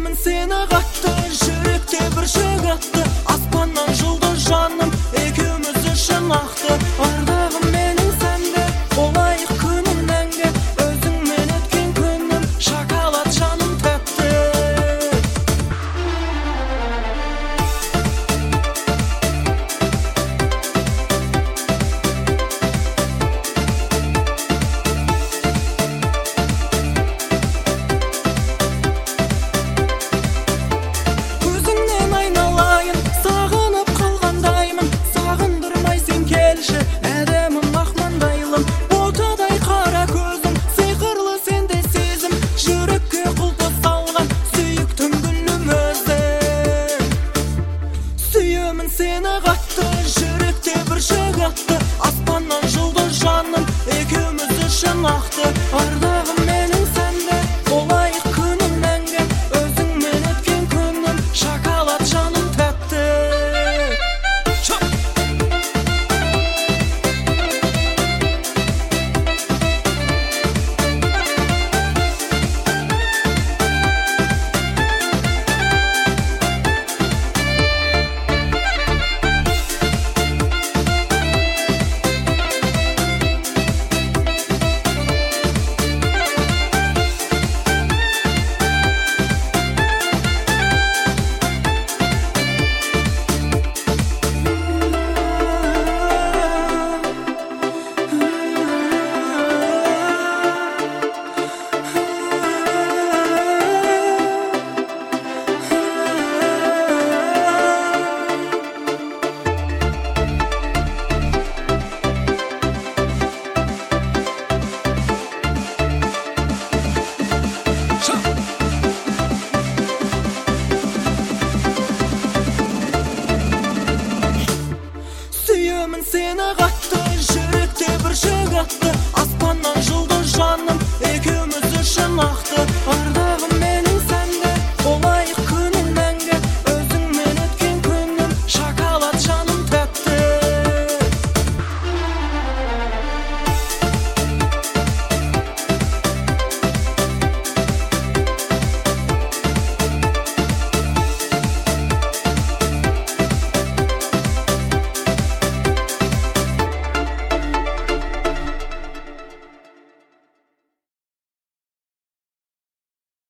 Сүйемін сені қатты, жүректе бір шөк атты. Аспаннан жұлдыз жаным, екеуміз үшін ақты. Ардағым менің сәнді, болайық күнім мәңгі. Өзіңмен өткен күнім, шоколад жаным тәтті. Көзіңнен айналайын, сағынып қалғандаймын. Сағындырмай сен келші, әдемім ақмаңдайлым. Ботадай қара көзім, сиқырлы сенде сезім. Жүрекке құлпы салған, сүйіктім гүлім өзің. Сүйемін сені қатты, жүректе бір шөк атты. Аспаннан жұлдыз жаным, екеуміз үшін ақты. Ардағым менің сәнді, болайық күнім мәңгі. Өзіңмен өткен күнім, шоколад жаным тәтті. Сүйемін сені қатты, жүректе бір шөк атты. Аспаннан жұлдыз жаным, екеуміз үшін ақты.